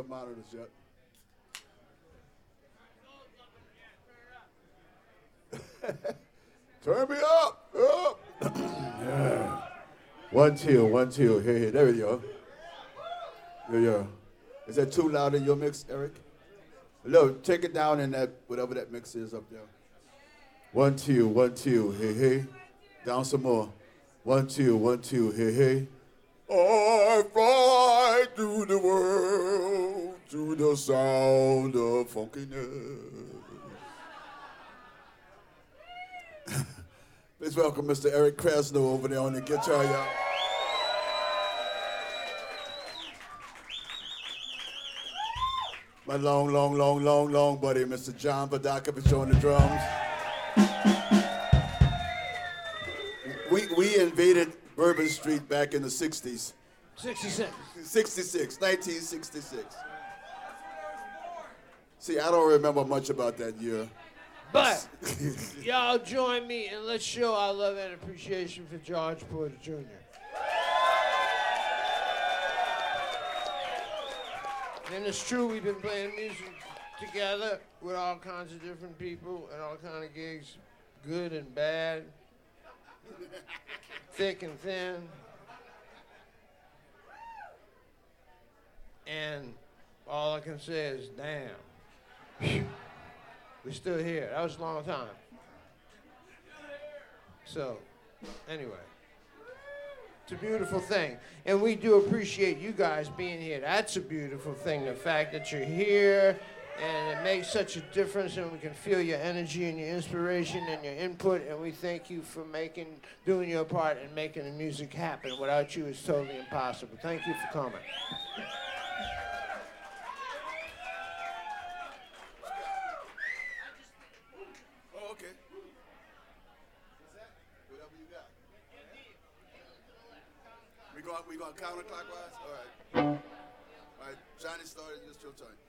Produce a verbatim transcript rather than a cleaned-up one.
monitors yet. Turn me up, up. Yeah. One, two, one, two. Here, here. There we go. Yeah, yeah. Is that too loud in your mix, Eric? Look, take it down in that, whatever that mix is up there. One, two, one, two. Hey, hey. Down some more. One, two, one, two. Hey, hey. I fly through the world to the sound of funkiness. Please welcome Mister Eric Krasno over there on the guitar, y'all. My long, long, long, long, long buddy, Mister John Vodakovich on the drums. We we invaded Bourbon Street back in the sixties. sixty-six. sixty-six, nineteen sixty-six. See, I don't remember much about that year. But y'all join me and let's show our love and appreciation for George Porter Junior And it's true, we've been playing music together with all kinds of different people and all kinds of gigs, good and bad, thick and thin. And all I can say is, damn. Whew. We're still here. That was a long time. So, anyway. It's a beautiful thing. And we do appreciate you guys being here. That's a beautiful thing, the fact that you're here, and it makes such a difference, and we can feel your energy and your inspiration and your input, and we thank you for making, doing your part and making the music happen. Without you, it's totally impossible. Thank you for coming. Oh, okay. Whatever you got. We going we going counterclockwise? All right. All right. Johnny started. It's your turn.